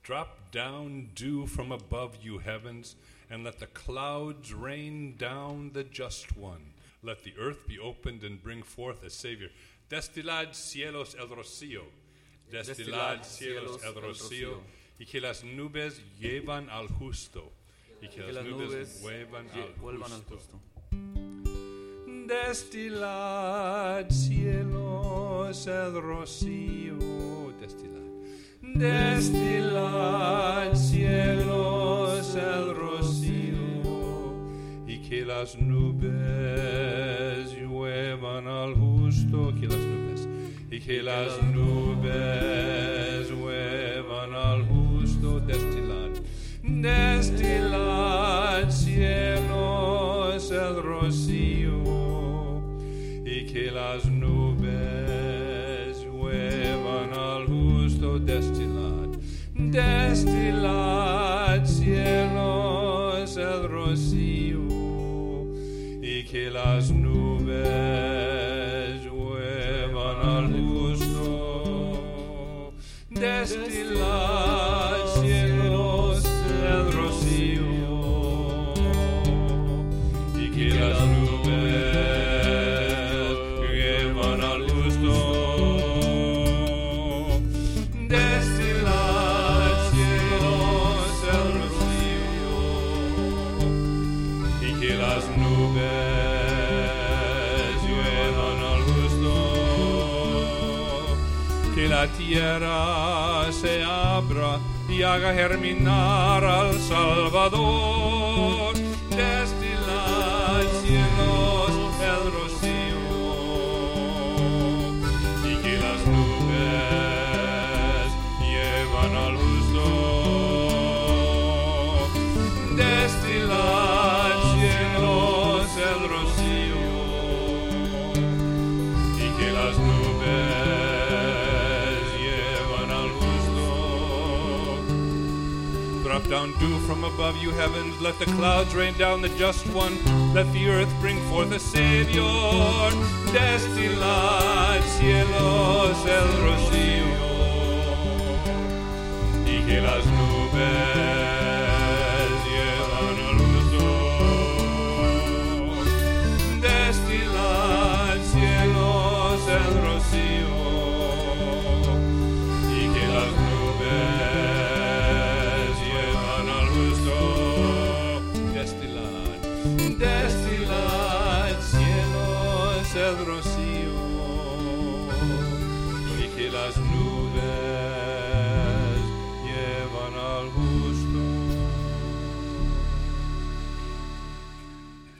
Drop down dew from above, you heavens, and let the clouds rain down the just one. Let the earth be opened and bring forth a Savior. Destilad cielos el rocío. Destilad cielos el rocío. Y que las nubes llevan al justo. Y que las nubes vuelvan al justo. Destilad cielos el rocío. Destilad cielos el rocío. Y que las nubes lluevan al justo. Que las nubes. Y que las nubes lluevan al justo. Destilad. Destilad cielos el rocío. Y que las nubes lluevan al justo. Destilad. Destilad cielos el rocío. Y que las nubes lluevan al justo. Destilad cielos el rocío. Y que las nubes lluevan al justo. Destilad cielos el rocío. Y que las nubes lluevan al justo. Que la tierra se abra y haga germinar al Salvador. Destilad cielos el rocío. Y que las nubes llevan al justo. Destilad cielos el rocío. Y que las nubes llevan al justo. Drop down dew from above, you heavens. Let the clouds rain down the just one. Let the earth bring forth a Savior. Destilad cielos el rocío. Y que las nubes